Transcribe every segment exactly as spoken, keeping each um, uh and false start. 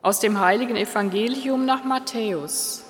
Aus dem heiligen Evangelium nach Matthäus.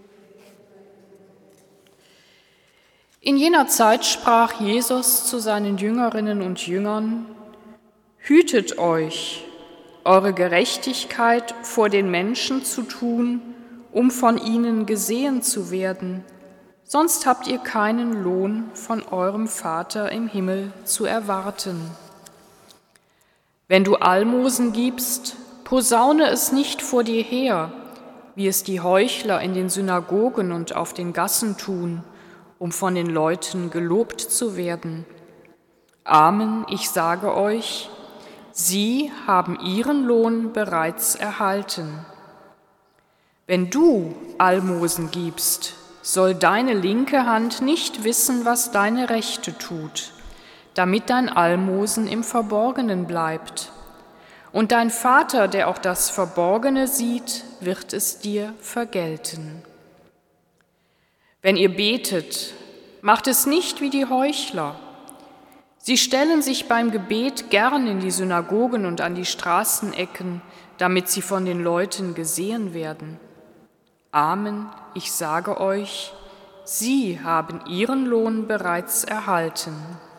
In jener Zeit sprach Jesus zu seinen Jüngerinnen und Jüngern: Hütet euch, eure Gerechtigkeit vor den Menschen zu tun, um von ihnen gesehen zu werden, sonst habt ihr keinen Lohn von eurem Vater im Himmel zu erwarten. Wenn du Almosen gibst, posaune es nicht vor dir her, wie es die Heuchler in den Synagogen und auf den Gassen tun, um von den Leuten gelobt zu werden. Amen, ich sage euch, sie haben ihren Lohn bereits erhalten. Wenn du Almosen gibst, soll deine linke Hand nicht wissen, was deine rechte tut, damit dein Almosen im Verborgenen bleibt. Und dein Vater, der auch das Verborgene sieht, wird es dir vergelten. Wenn ihr betet, macht es nicht wie die Heuchler. Sie stellen sich beim Gebet gern in die Synagogen und an die Straßenecken, damit sie von den Leuten gesehen werden. Amen, ich sage euch, sie haben ihren Lohn bereits erhalten.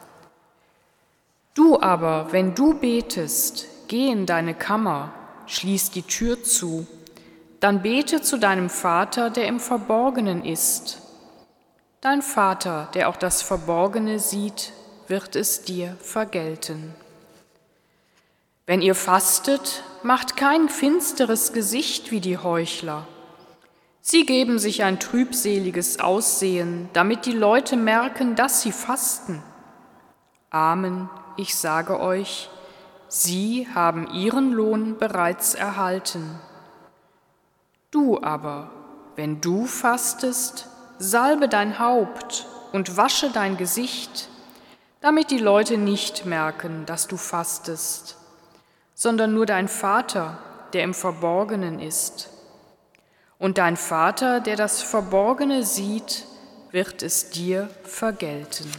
Du aber, wenn du betest, geh in deine Kammer, schließ die Tür zu, dann bete zu deinem Vater, der im Verborgenen ist. Dein Vater, der auch das Verborgene sieht, wird es dir vergelten. Wenn ihr fastet, macht kein finsteres Gesicht wie die Heuchler. Sie geben sich ein trübseliges Aussehen, damit die Leute merken, dass sie fasten. Amen, ich sage euch, sie haben ihren Lohn bereits erhalten. Du aber, wenn du fastest, salbe dein Haupt und wasche dein Gesicht, damit die Leute nicht merken, dass du fastest, sondern nur dein Vater, der im Verborgenen ist. Und dein Vater, der das Verborgene sieht, wird es dir vergelten.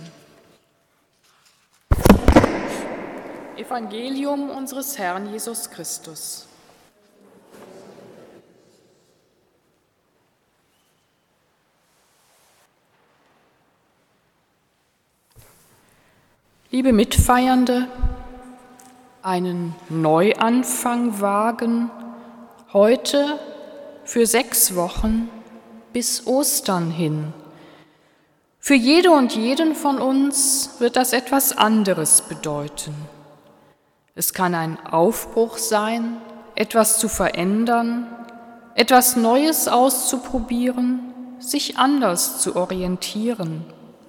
Evangelium unseres Herrn Jesus Christus. Liebe Mitfeiernde, einen Neuanfang wagen, heute für sechs Wochen bis Ostern hin. Für jede und jeden von uns wird das etwas anderes bedeuten. Es kann ein Aufbruch sein, etwas zu verändern, etwas Neues auszuprobieren, sich anders zu orientieren.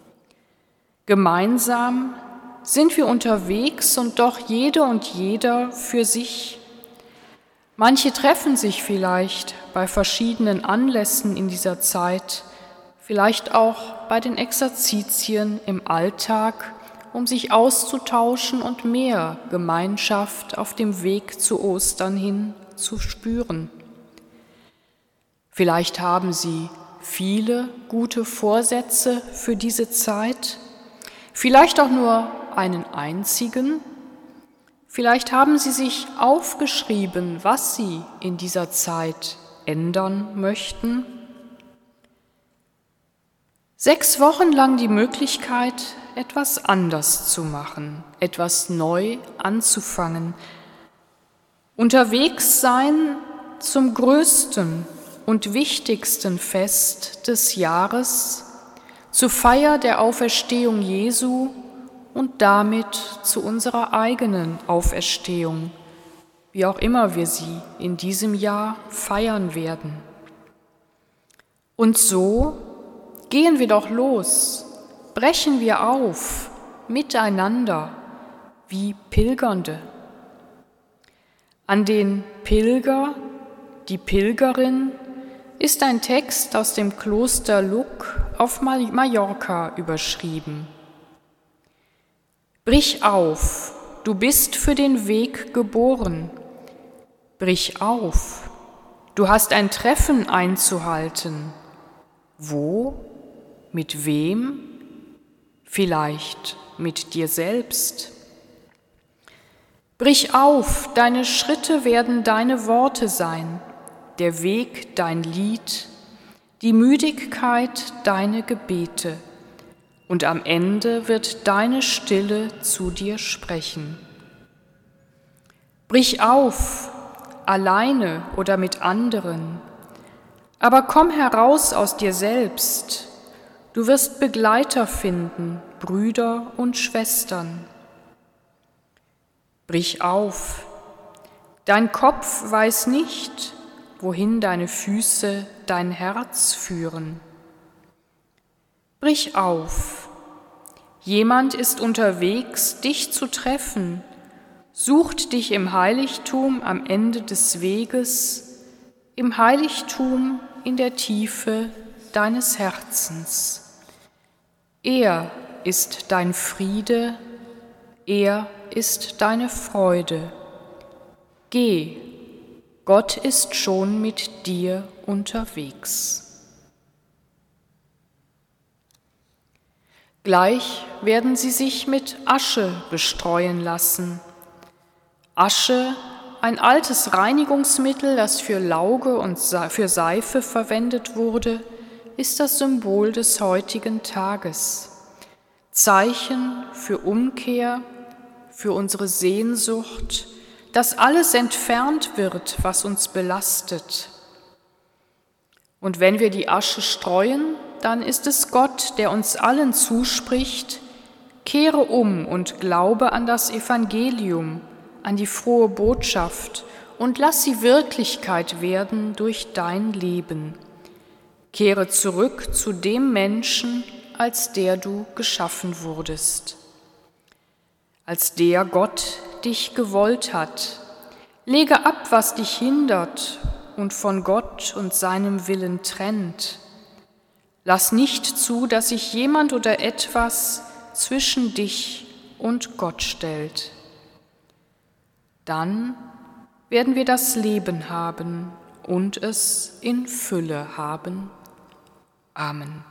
Gemeinsam sind wir unterwegs und doch jede und jeder für sich. Manche treffen sich vielleicht bei verschiedenen Anlässen in dieser Zeit, vielleicht auch bei den Exerzitien im Alltag, um sich auszutauschen und mehr Gemeinschaft auf dem Weg zu Ostern hin zu spüren. Vielleicht haben Sie viele gute Vorsätze für diese Zeit, vielleicht auch nur einen einzigen. Vielleicht haben Sie sich aufgeschrieben, was Sie in dieser Zeit ändern möchten. Sechs Wochen lang die Möglichkeit, etwas anders zu machen, etwas neu anzufangen. Unterwegs sein zum größten und wichtigsten Fest des Jahres, zur Feier der Auferstehung Jesu und damit zu unserer eigenen Auferstehung, wie auch immer wir sie in diesem Jahr feiern werden. Und so gehen wir doch los, brechen wir auf, miteinander, wie Pilgernde. An den Pilger, die Pilgerin ist ein Text aus dem Kloster Luck auf Mallorca überschrieben. Brich auf, du bist für den Weg geboren. Brich auf, du hast ein Treffen einzuhalten. Wo? Mit wem? Vielleicht mit dir selbst. Brich auf, deine Schritte werden deine Worte sein, der Weg dein Lied, die Müdigkeit deine Gebete, und am Ende wird deine Stille zu dir sprechen. Brich auf, alleine oder mit anderen, aber komm heraus aus dir selbst. Du wirst Begleiter finden, Brüder und Schwestern. Brich auf, dein Kopf weiß nicht, wohin deine Füße dein Herz führen. Brich auf, jemand ist unterwegs, dich zu treffen, sucht dich im Heiligtum am Ende des Weges, im Heiligtum in der Tiefe deines Herzens. Er ist dein Friede, er ist deine Freude. Geh, Gott ist schon mit dir unterwegs. Gleich werden sie sich mit Asche bestreuen lassen. Asche, ein altes Reinigungsmittel, das für Lauge und für Seife verwendet wurde, ist das Symbol des heutigen Tages. Zeichen für Umkehr, für unsere Sehnsucht, dass alles entfernt wird, was uns belastet. Und wenn wir die Asche streuen, dann ist es Gott, der uns allen zuspricht: Kehre um und glaube an das Evangelium, an die frohe Botschaft und lass sie Wirklichkeit werden durch dein Leben. Kehre zurück zu dem Menschen, als der du geschaffen wurdest. Als der Gott dich gewollt hat. Lege ab, was dich hindert und von Gott und seinem Willen trennt. Lass nicht zu, dass sich jemand oder etwas zwischen dich und Gott stellt. Dann werden wir das Leben haben und es in Fülle haben. Amen.